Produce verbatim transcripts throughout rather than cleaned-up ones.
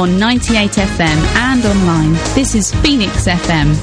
on ninety-eight F M and online. This is Phoenix F M.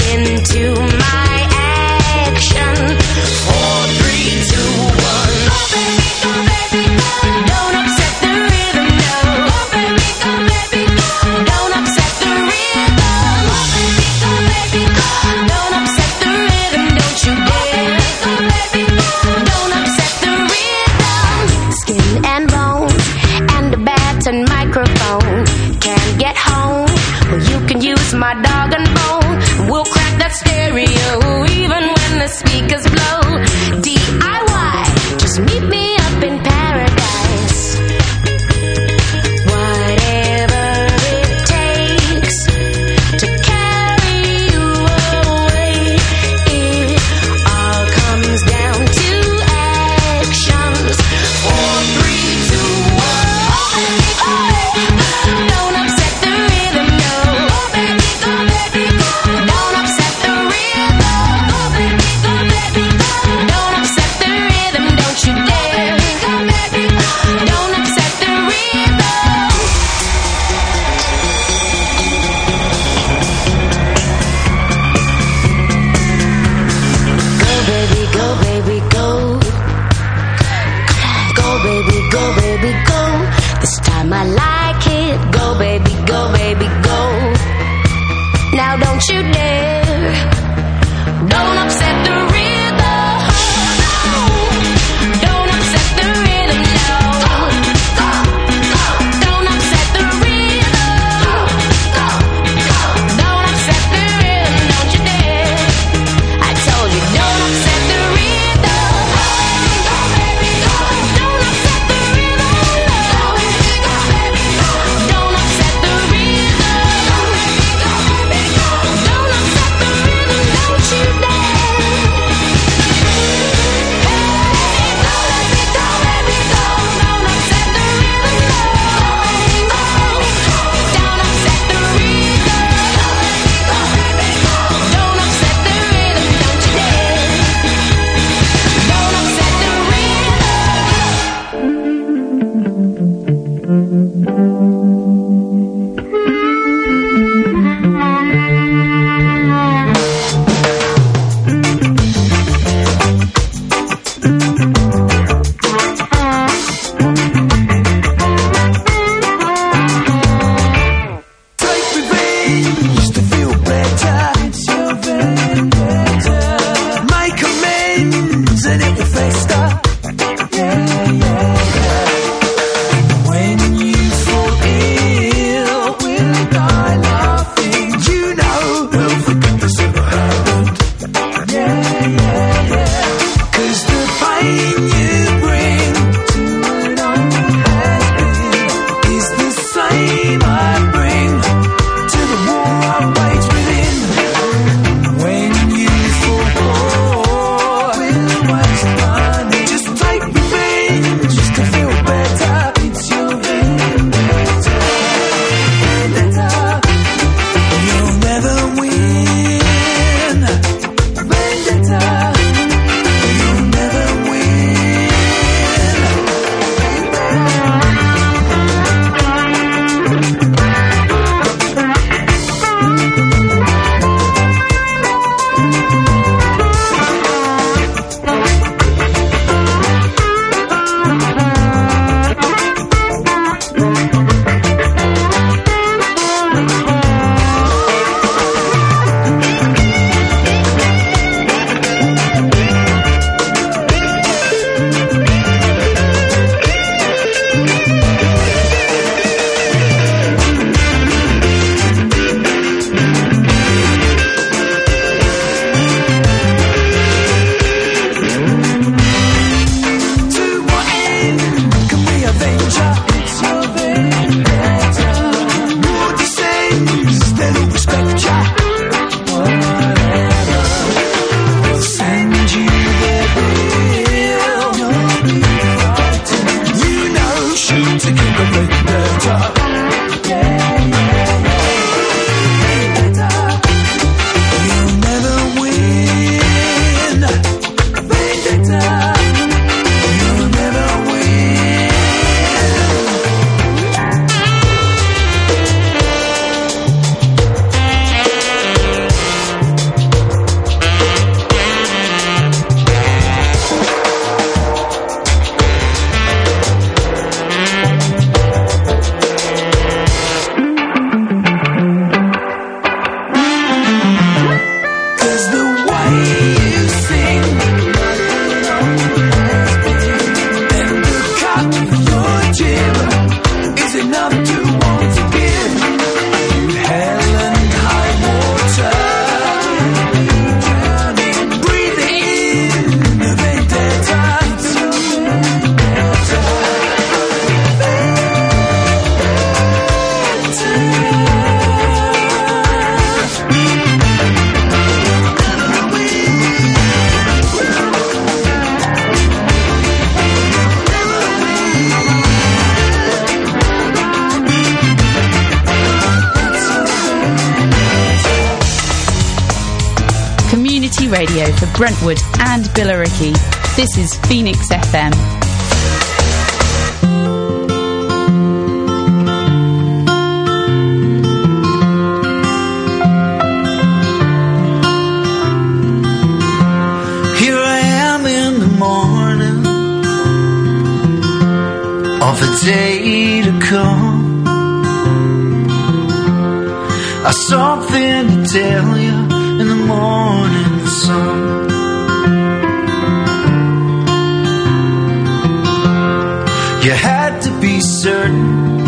Four, three, two, one, open. baby, go, baby, go. This time I like it. Go, baby, go, baby, go. Now don't you dare. Don't upset the rhythm. Don't upset the rhythm, no. Don't upset the rhythm. Don't upset the rhythm, don't you dare. I told you, don't upset the rhythm. Don't upset the rhythm, no. Don't upset the rhythm. Don't upset the rhythm, don't you dare. Radio for Brentwood and Billericay. This is Phoenix F M. Here I am in the morning, of a day to come. I've something to tell you in the morning sun. You had to be certain,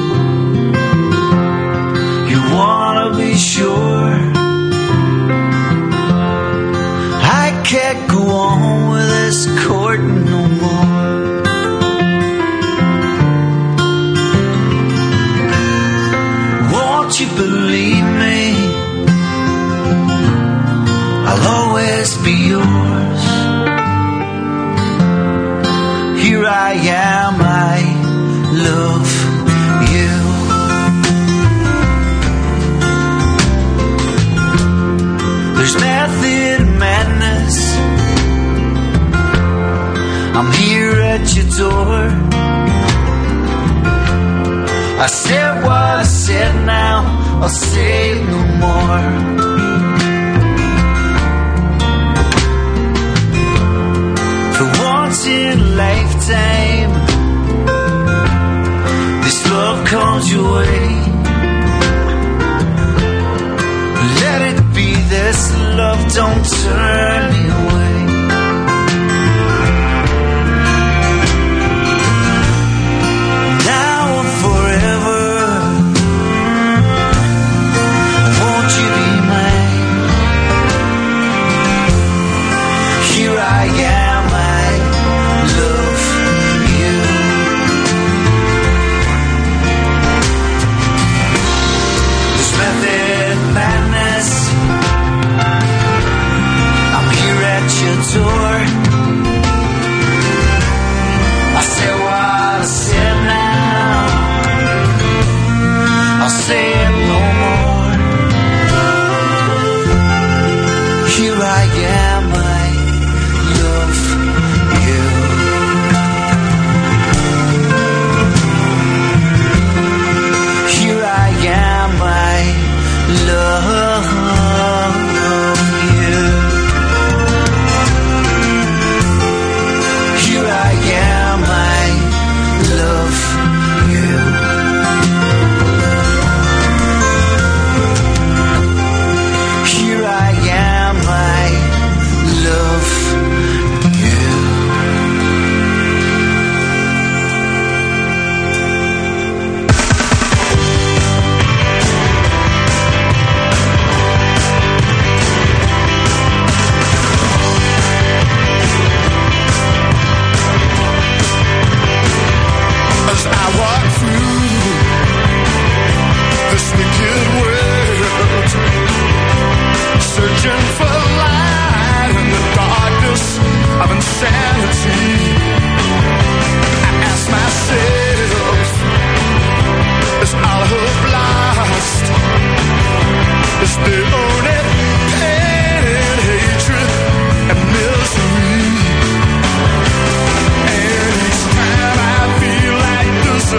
you wanna be sure. I can't go on with this courting no more. Won't you believe me? I'll always be yours. Here I am, I love you. There's method in madness. I'm here at your door. I said what I said, now I'll say it no more. For once in a lifetime, this love comes your way. Let it be this love, don't turn me away. Now and forever, won't you be mine? Here I am, I love you. This method madness, I'm here at your door. I say what I said, now I'll say it no more. Here I am, I love you. Here I am, I love you. Here I am, I love you. Here I am, I love you. As I walk through this wicked world, searching for light in the darkness of insanity, I ask myself, is all hope lost? Is there only pain and hatred and misery? And each time I feel like this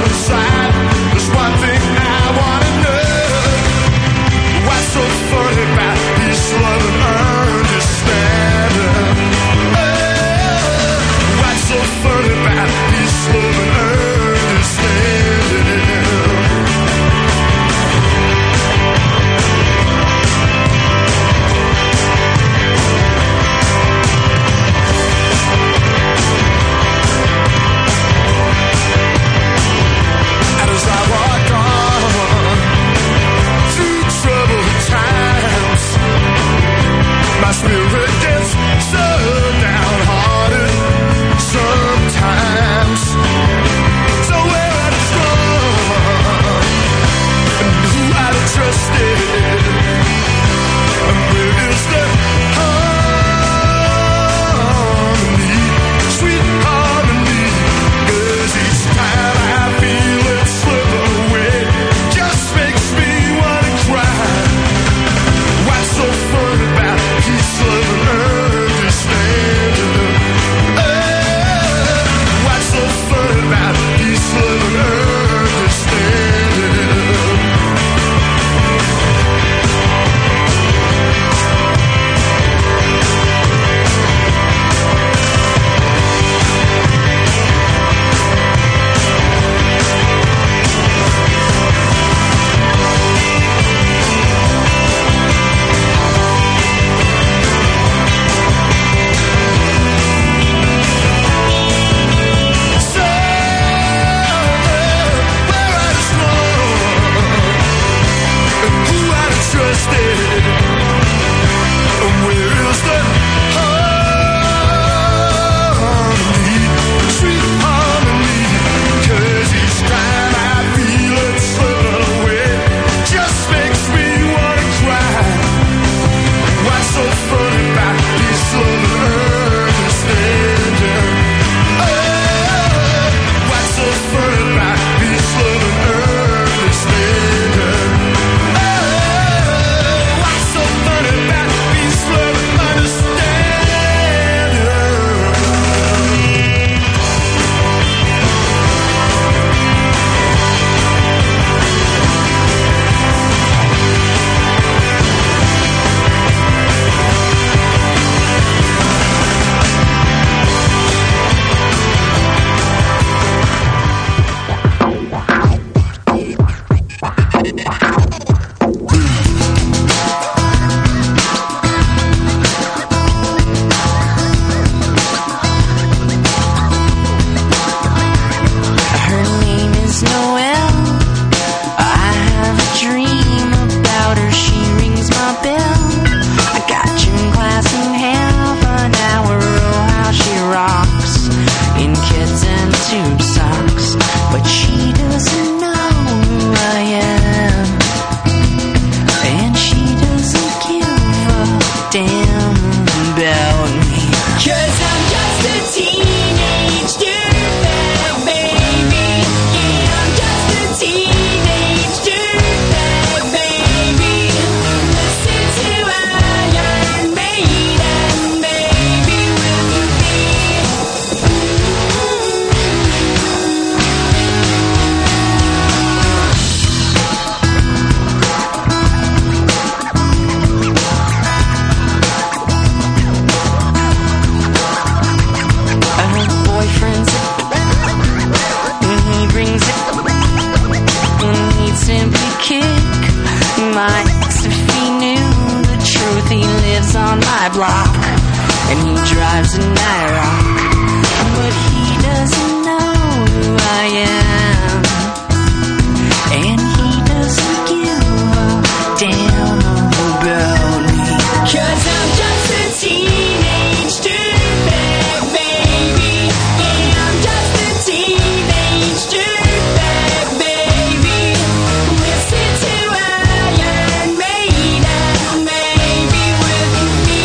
block, and he drives a Nyrock, but he doesn't know who I am, and he doesn't give a damn about me, 'cause I'm just a teenage dirtbag baby. Yeah, I'm just a teenage dirtbag baby. Listen to Iron Maiden, maybe with me.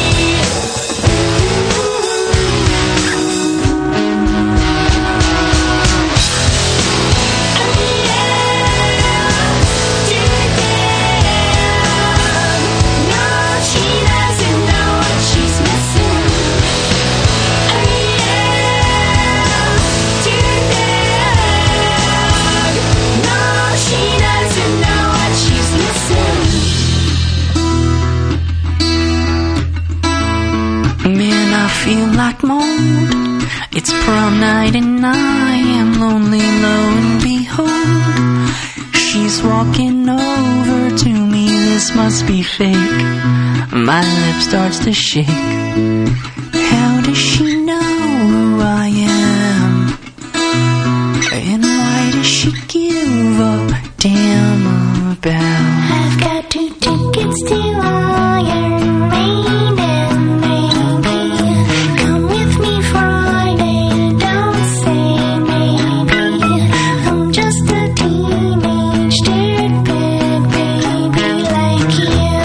Man, I feel like mold. It's prom night and I am lonely, lo and behold, she's walking over to me. This must be fake. My lip starts to shake. How does she know who I am? And why does she give a damn about? I've got two tickets to Iron Maiden, maybe. Come with me Friday, don't say maybe. I'm just a teenage dirtbag baby like you.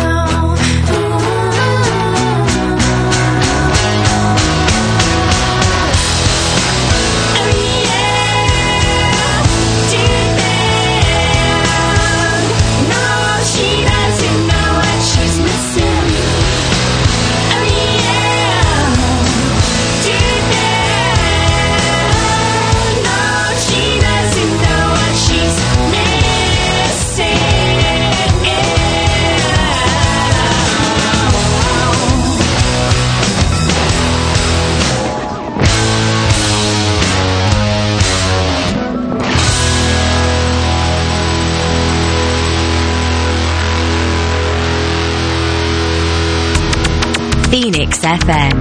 Oh yeah, dirtbag. No, she doesn't know what she's missing. Oh yeah, dirtbag. No, she doesn't know what she's missing. Phoenix F M.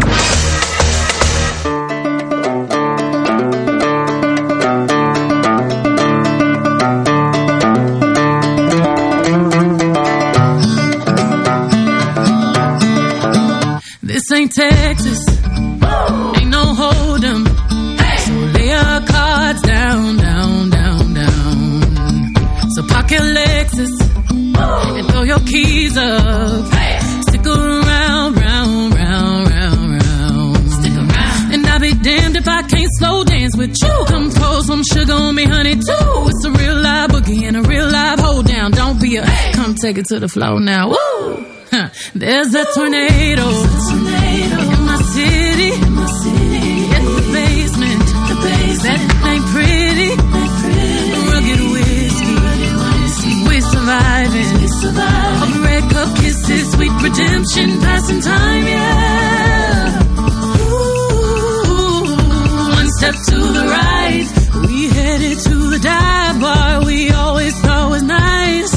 This ain't Texas, ain't no hold'em. So lay your cards down, down, down, down. So park your Lexus and throw your keys up. Stick around, round, round, round, round. Stick around. And I'll be damned if I can't slow dance with you. Come pour some sugar on me, honey, too. It's a real live boogie and a real live hold down. Don't be a, come take it to the floor now. Woo! Huh. There's a tornado, in my city, in my city. At the basement, the basement. That ain't pretty, ain't pretty. Rugged whiskey, we're surviving. We're surviving. A red cup kisses, sweet redemption, passing time, yeah. Ooh, one step to the right, we headed to the dive bar we always thought was nice.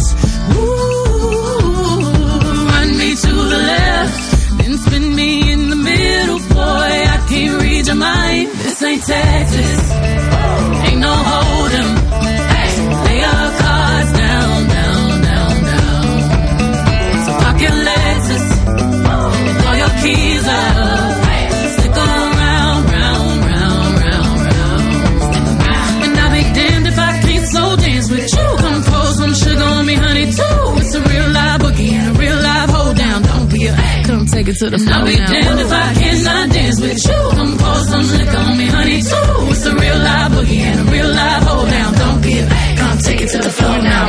To the left, then spin me in the middle, boy, I can't read your mind. This ain't Texas, ain't no hold'em. Lay your cards down, down, down, down. So park your Lexus and throw your keys up. Stick around, round, round, round, round. And I'll be damned if I can't slow dance with you. Come pour some sugar on me, honey, too. It's a real live boogie and a real live hold down. Don't be a, come take it to the floor. I'll be damned if I cannot dance with you. Come pour some liquor on me, honey, too. It's a real live boogie and a real live hold down. Don't be a, come take it to the floor now.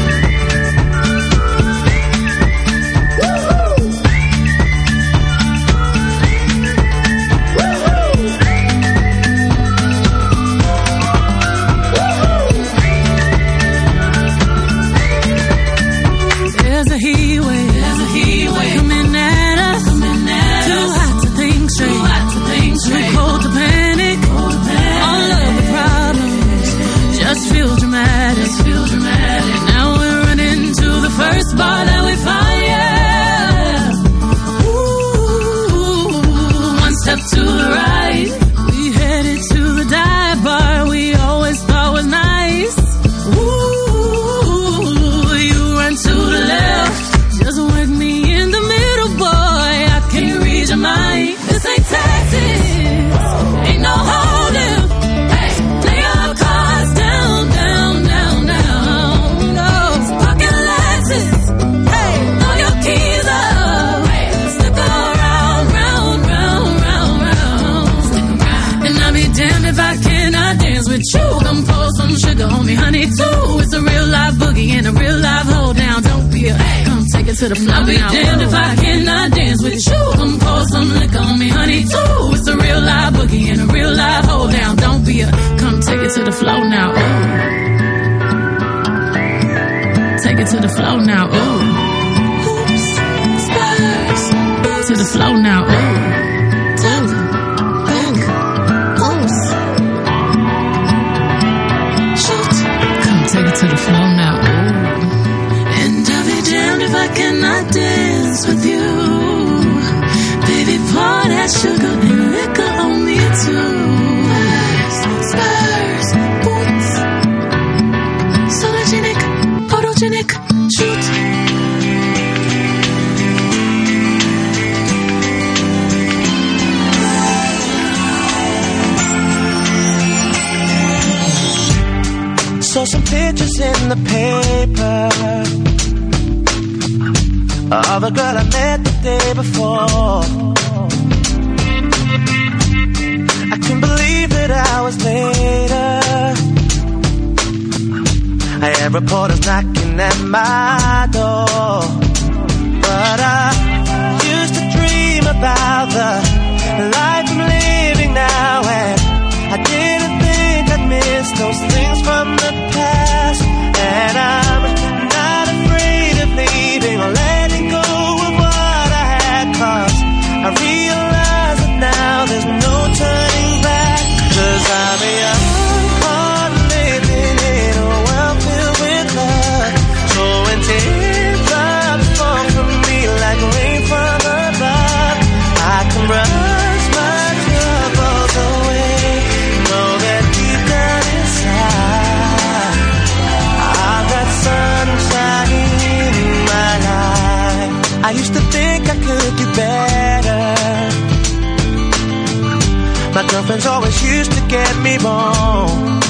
There's a heat wave, there's a heat wave coming at us, coming at too us. Hot to think straight, too hot to think straight, too cold to panic, cold to panic. it to the floor. I'll be damned if I cannot dance with you. Come pour some liquor on me, honey, too. It's a real live boogie and a real live hold down. Don't be a, come take it to the floor now, ooh. Take it to the floor now, ooh. Hoops, Spurs, to the floor now, ooh. Top, back, oops. Shoot, come take it to the floor now, ooh. And I'll be damned if I cannot dance with you. Baby, pour that sugar and liquor on me too. Spurs, boots, sologenic, photogenic, shoot. Saw some pictures in the paper of a girl I met the day before. I couldn't believe that hours later I had reporters knocking at my door. But I used to dream about the life I'm living now, and I didn't think I'd miss those things from the past. And I'm not afraid of leaving or letting go of what I had, 'cause I realize that now there's no turning back. 'Cause I'm a young heart living in a world filled with love. So when teardrops fall from me like rain from above, I can brush my troubles away. Know that deep down inside I've got sunshine in my life. I used to think I could do better. My girlfriends always used to get me wrong.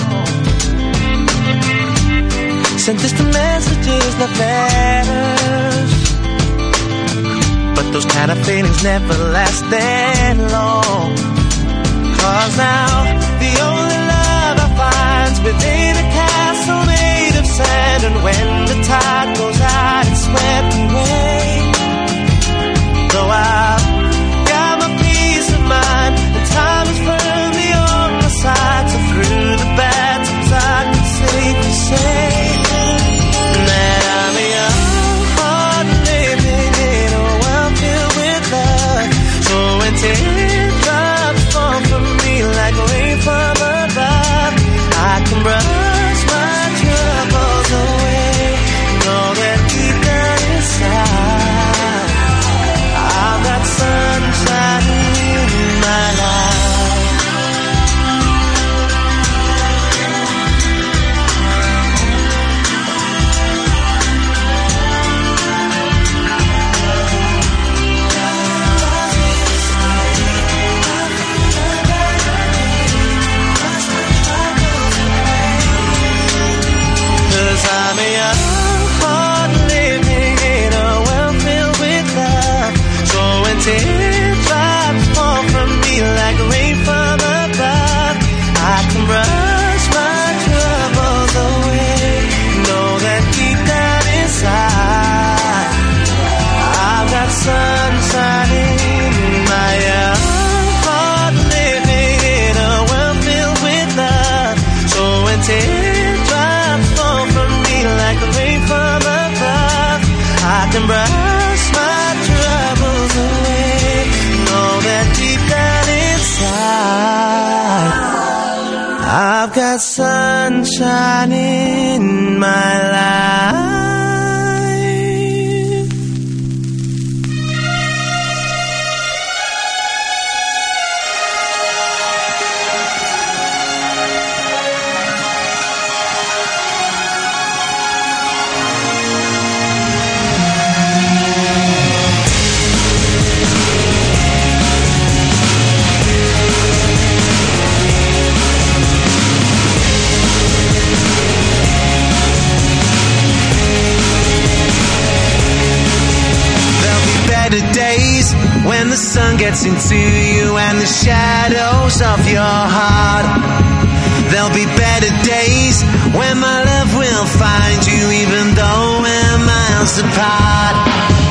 Sent distant messages, love letters, but those kind of feelings never last that long. 'Cause now the only love I find's within a castle made of sand. And when the tide goes out, it's swept away. Though I've got my peace of mind and time is firmly on my side, so through the bad times I can safely say that I'm a young heart living in a world filled with love. So when teardrops fall from me like rain from above, I can brush my troubles away. Know that deep down inside I've got sunshine in my life. Cause I'm a young heart living in a world filled with love. So when teardrops fall from me like rain from above, I can brush my troubles away. Know that deep down inside I've got sunshine in my young heart living in a world filled with love. So when teardrops fall from me like the rain from above, I can brush my troubles away. Know that deep down inside I've got sunshine in my life. Days when the sun gets into you and the shadows of your heart. There'll be better days when my love will find you, even though we're miles apart.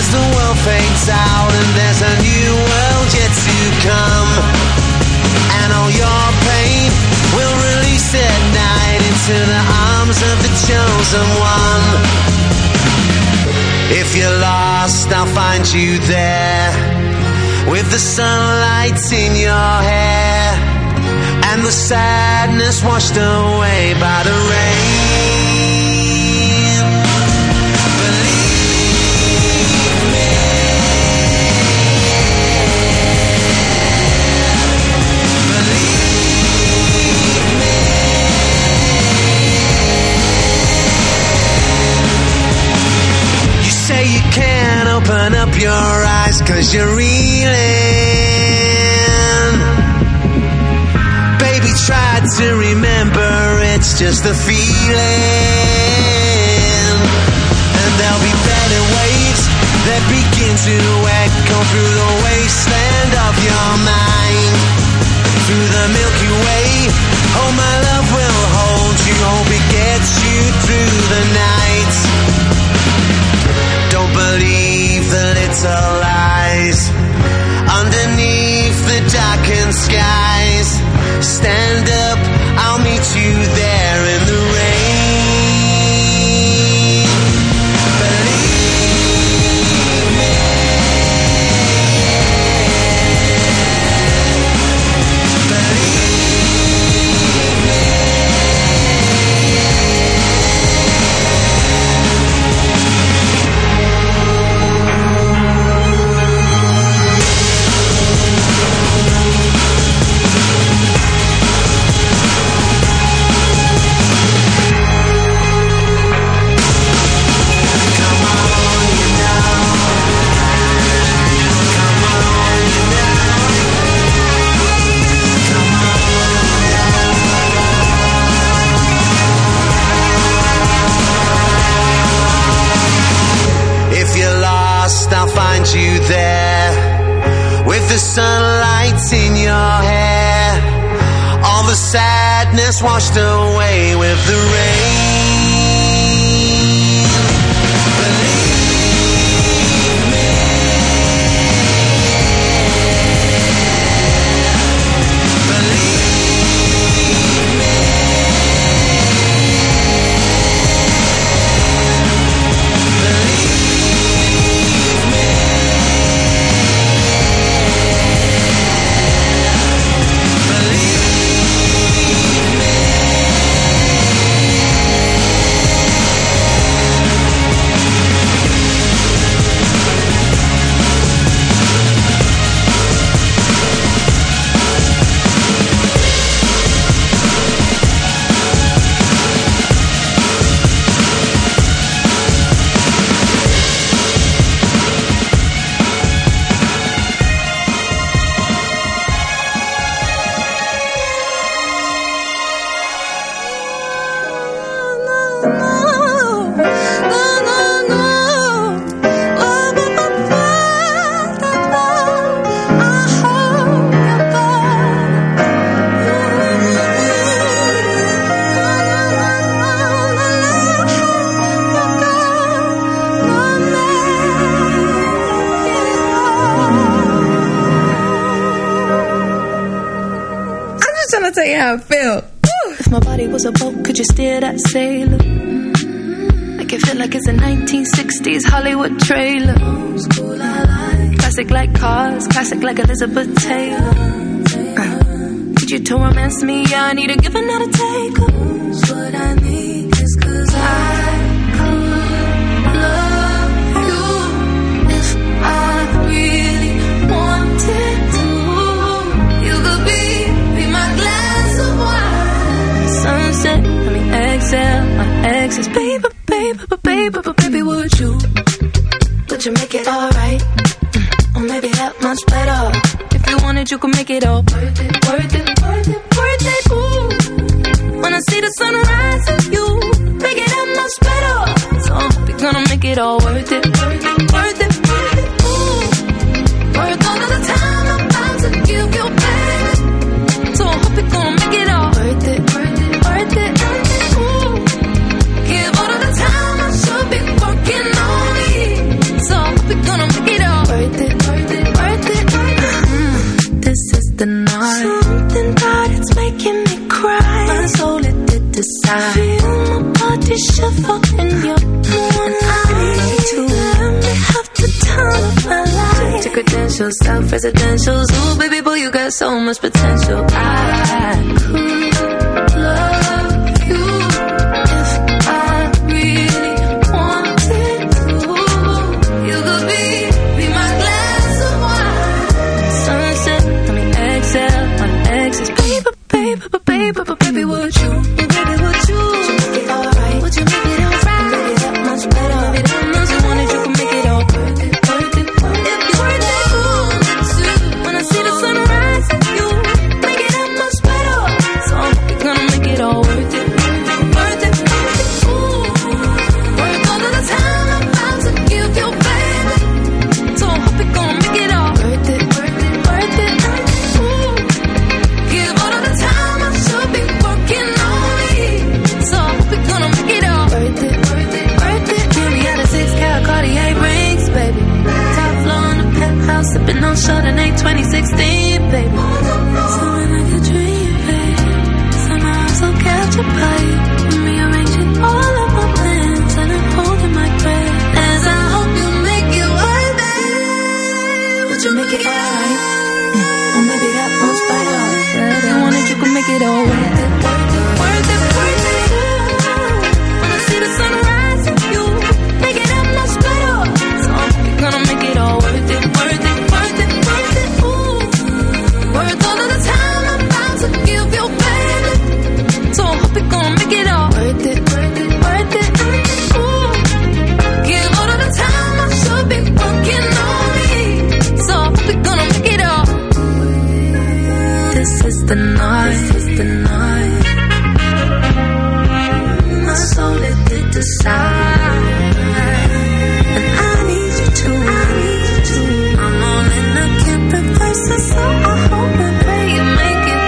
as the world fades out and there's a new world yet to come. And all your pain will release at night into the arms of the chosen one. If you're lost, I'll find you there, with the sunlight in your hair, and the sadness washed away by the rain. Believe me. Believe me. You say you can't open up your eyes 'cause you're reeling. Baby, try to remember, it's just a feeling. And there'll be better waves that begin to echo through the wasteland of your mind. Through the Milky Way, oh my love will hold you, hope it gets you through the night. Don't believe the little lies underneath the darkened skies. Stand up, I'll meet you there in the rain. Believe me. Believe me. I'll find you there, with the sunlight in your hair, all the sadness washed away with the rain. Believe me. Believe me. Tell you how I feel. Woo. If my body was a boat, could you steer that sailor? Make it feel like it's a nineteen sixties Hollywood trailer. Classic like cars, classic like Elizabeth Taylor. Uh, need you to romance me, yeah, I need a give and not a take. What I need is 'cause I could love you if I really wanted to. You could be, be my glass of wine. Sunset, I mean exhale, my exes. Baby, baby, baby, baby, baby, would you? Could you make it alright? Or maybe that much better. If you wanted, you could make it all worth it, worth it, worth it, worth it. Ooh. When I see the sunrise of you, make it that much better. So I hope you're gonna make it all worth it, worth it, worth it, worth it. Ooh. Worth all of the time I'm about to give you back. So I hope you're gonna make it all worth it, worth it, worth it, worth it. Ooh. Give all of the time I should be working on it. So I hope you're gonna beautiful and you're the one I need to. Let me have the time of my life. Check your credentials, self-residentials. Ooh, baby boy, you got so much potential. I could love you if I really wanted to. You could be, be my glass of wine. Sunset, I mean exhale, my exes. Baby, baby, baby, baby, baby, would you? Baby, would you? Would you make it alright? Would you make it alright? Make it that much better. Make it that much. You wanted, you can make it all worth it, worth it, worth it. If you worth it, ooh, too. When I see the sunrise, you make it that much better. So you're gonna make it all worth it, worth it, worth it, worth it. Ooh, worth all of the time I'm about to give you, baby. So I hope you're gonna make it all worth it, worth it, worth it. Ooh, give all of the time I should be working on me. So I hope you're gonna make it all worth it, worth it, worth it. Give me out of six cat Cartier rings, baby. Top floor in the penthouse, sipping on Chardonnay twenty sixteen, baby. Someone like a dream, baby. Somehow I'm so captured by you. I'm rearranging all of my plans and I'm holding my breath as I hope you make it worth it. Would you make it alright? Or maybe that much better. If you wanted, you could make it all worth it, worth it, worth it, worth it. When I see the sunrise, you make it that much better. So you're gonna make it all worth it, worth it, worth it, worth it. Ooh, worth all of the time I'm about to give you, baby. So I hope you're gonna make it all worth it, worth it, worth it. Ooh, give all of the time I should be working on me. So I hope you're gonna make it all. This is the night, this is the night. My soul it did decide, and I need you to, I need you to. I'm all in, I can't reverse it, so I hope and pray you make it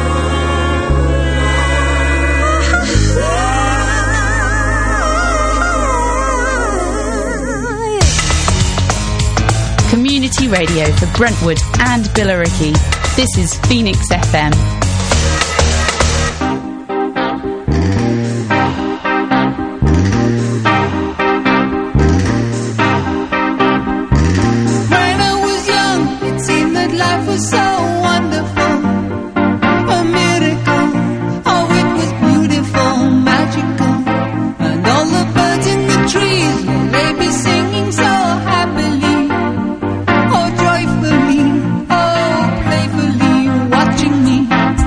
through. Community radio for Brentwood and Billericay. This is Phoenix F M. When I was young, it seemed that life was so wonderful, a miracle. Oh, it was beautiful, magical, and all the birds in the trees, they be singing so happily, oh joyfully, oh playfully, watching me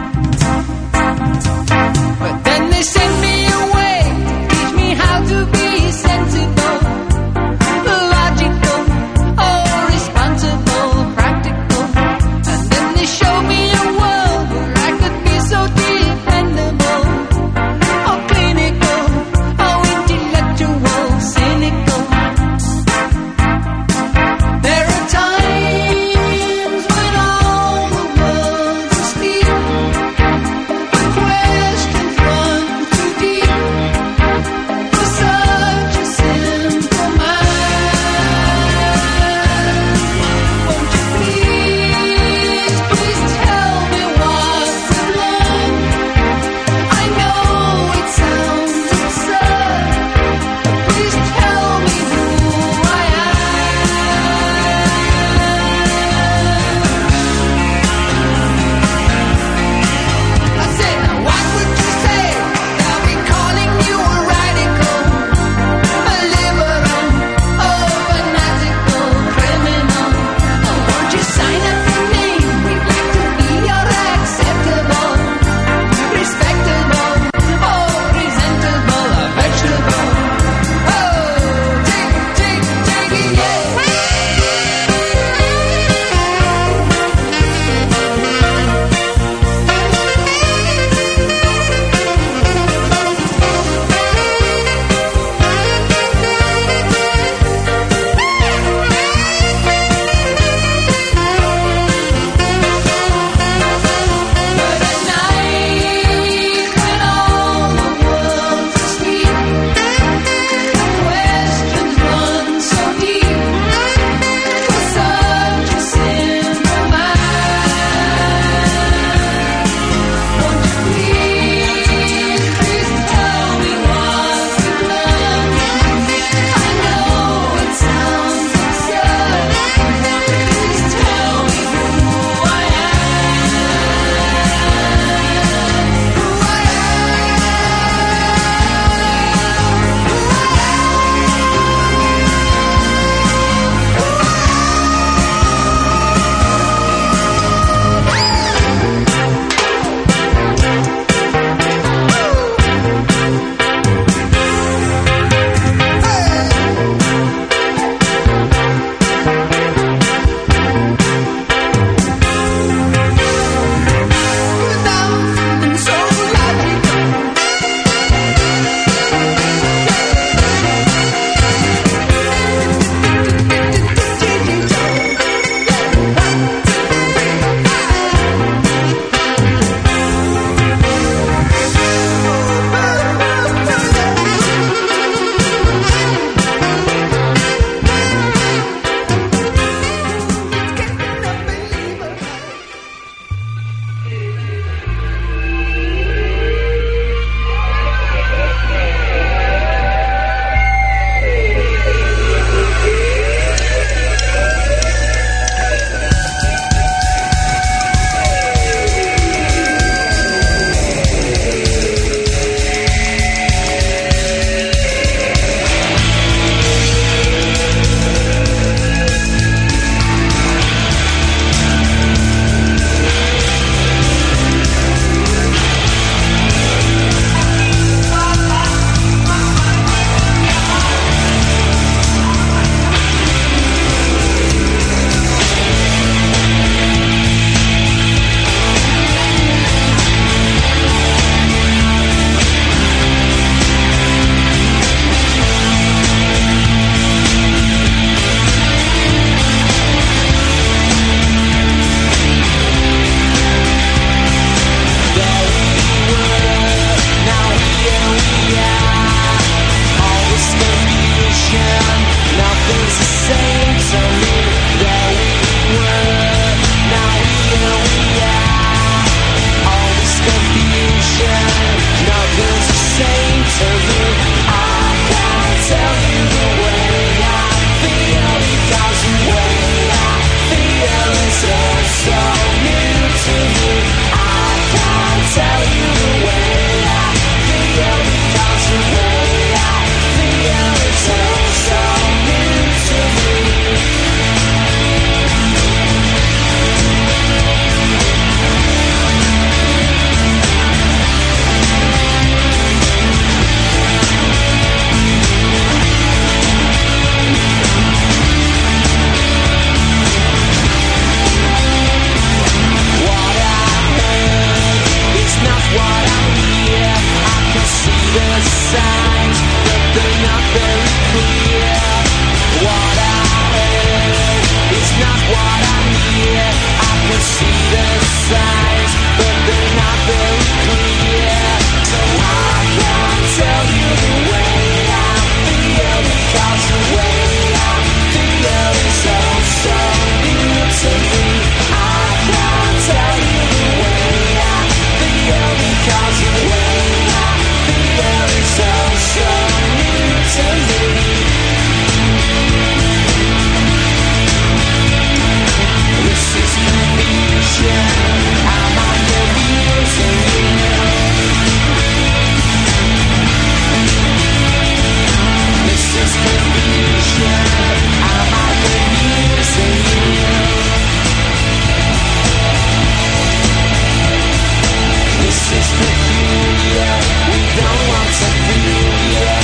don't want to feel ya.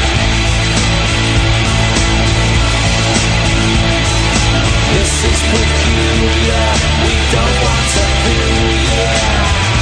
This is peculiar. We don't want to feel ya.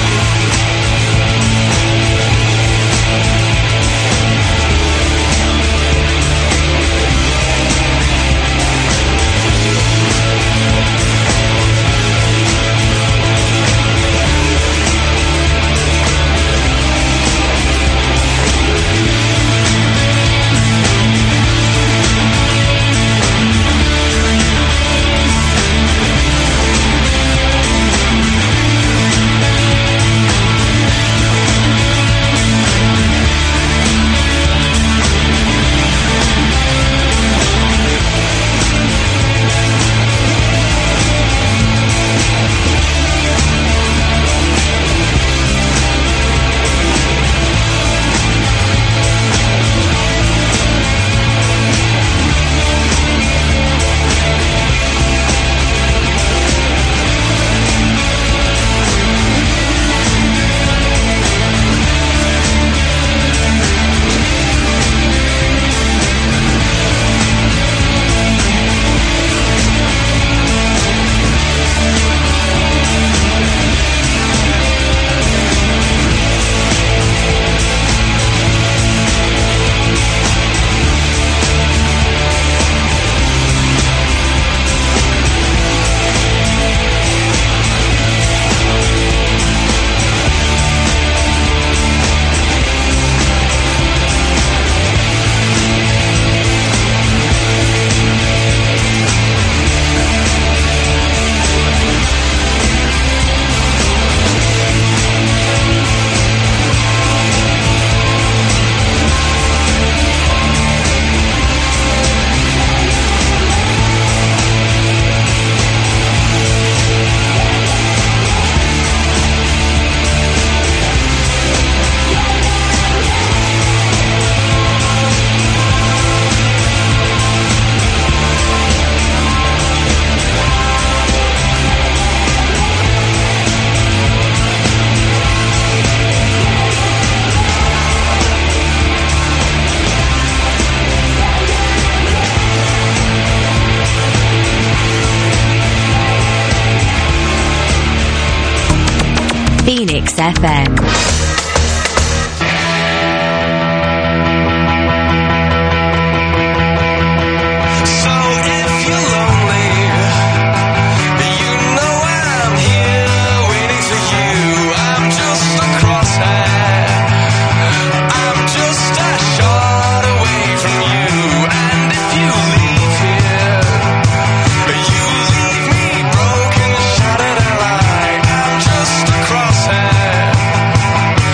Phoenix F M. Crosshair.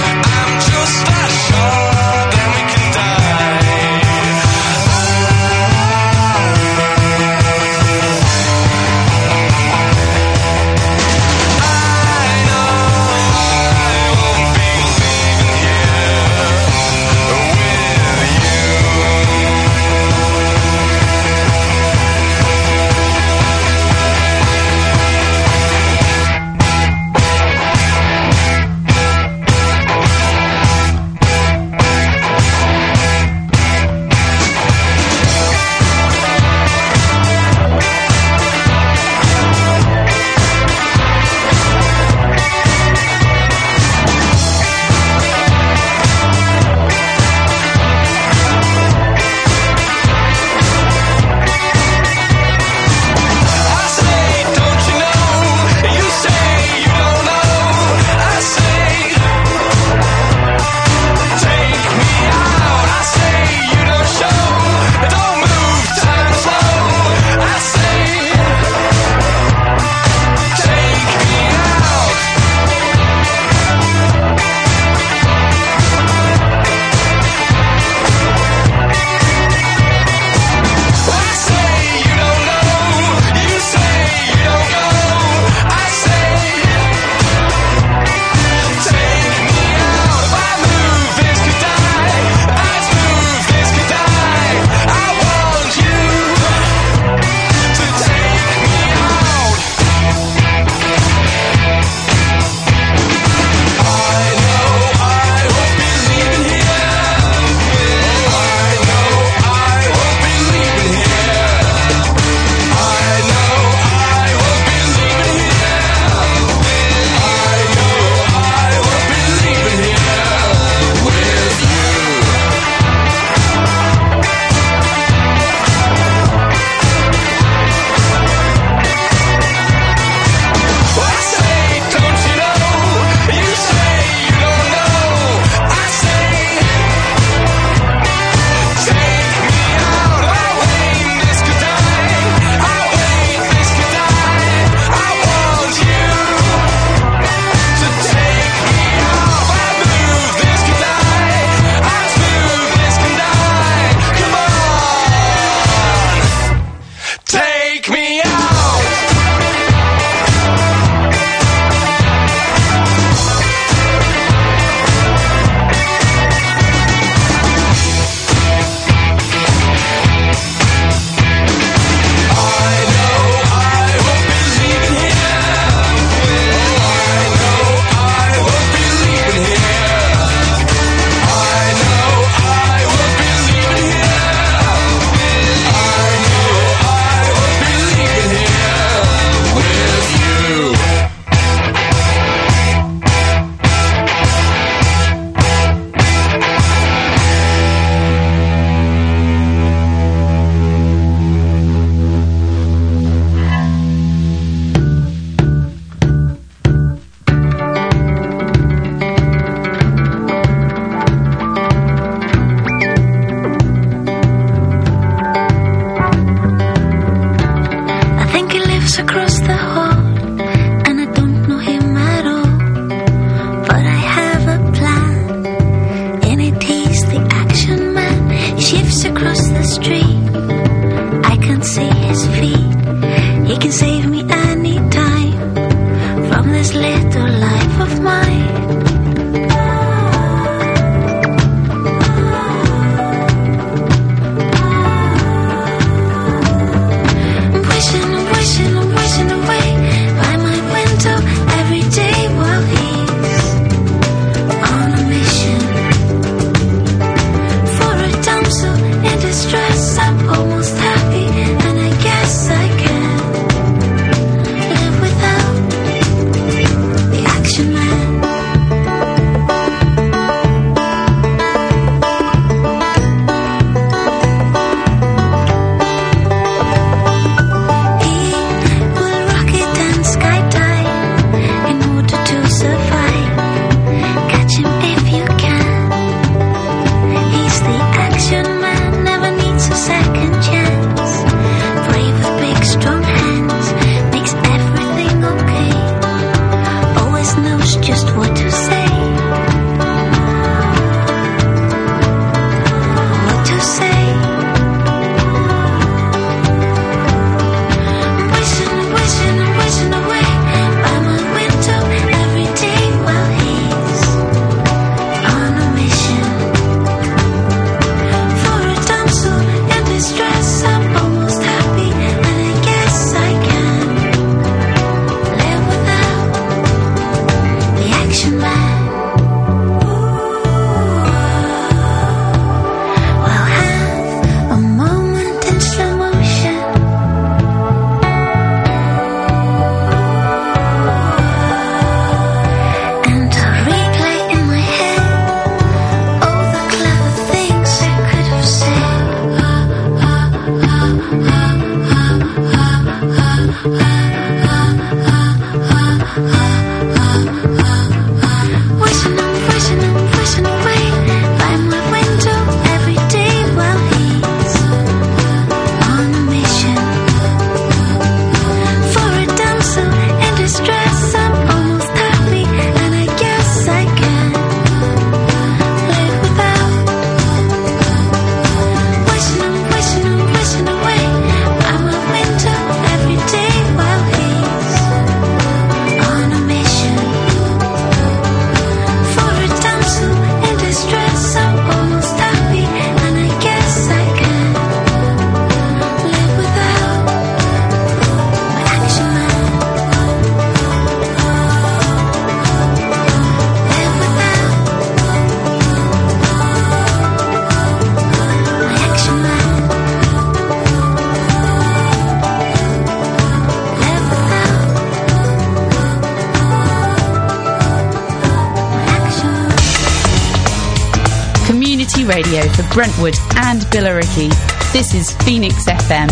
Community radio for Brentwood and Billericay. This is Phoenix F M.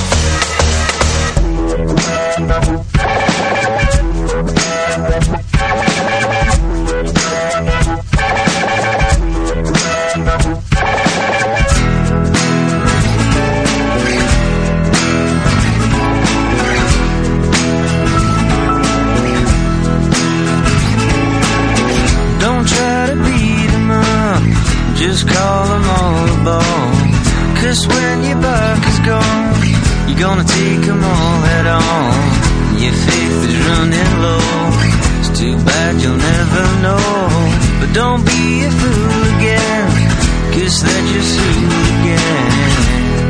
Just call them all aboard. Cause when your buck is gone, you're gonna take them all head on. Your faith is running low. It's too bad you'll never know. But don't be a fool again, cause they're just hooligans.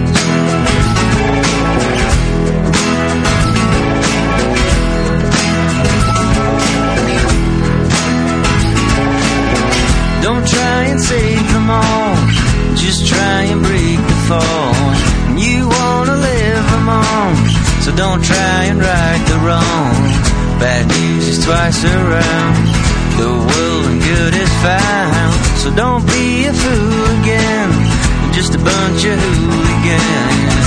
Don't try and save them all, just try and break the fall. You wanna live them on, so don't try and right the wrong. Bad news is twice around, the world and good is found. So don't be a fool again, you're just a bunch of hooligans.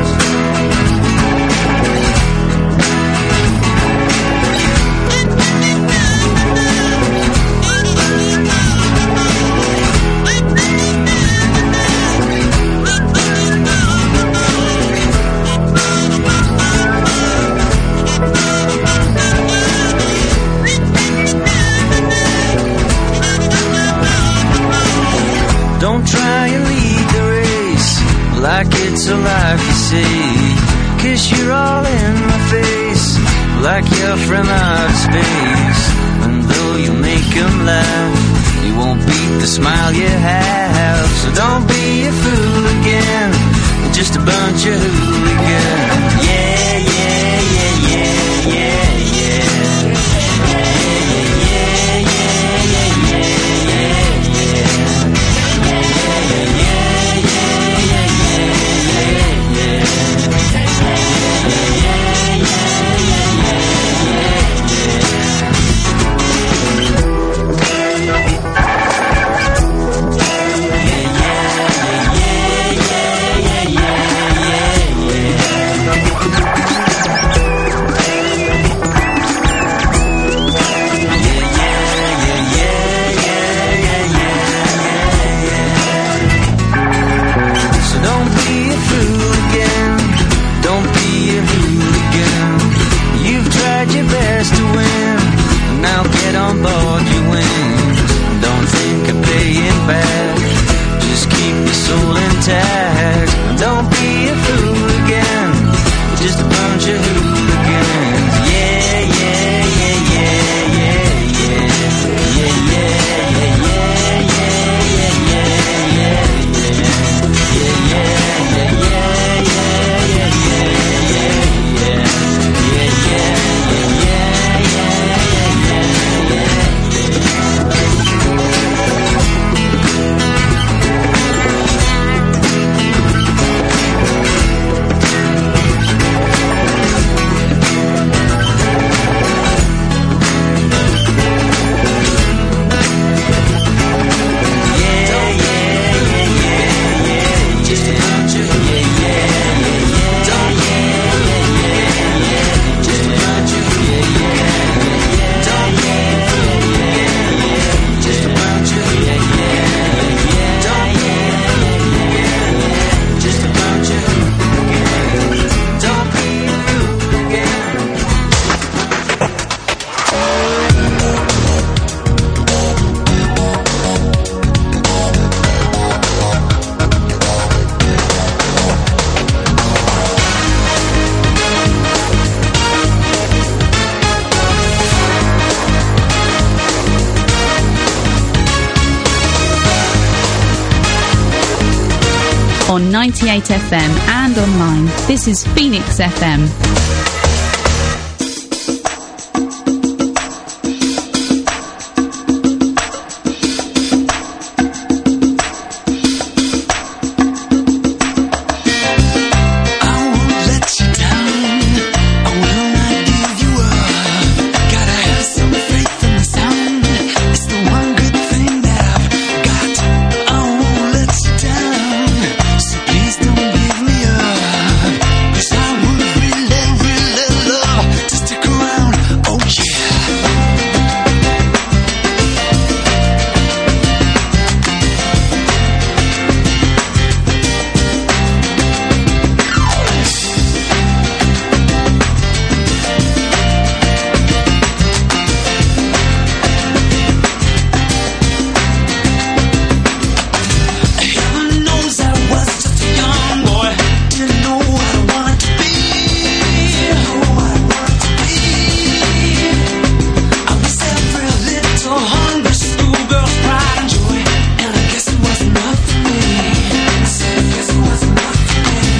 Don't try and lead the race like it's a life you see. Cause you're all in my face, like you're from outer space. And though you make them laugh, you won't beat the smile you have. So don't be a fool again, you're just a bunch of hooligans. Yeah, yeah, yeah, yeah, yeah, yeah. On ninety-eight F M and online, this is Phoenix F M.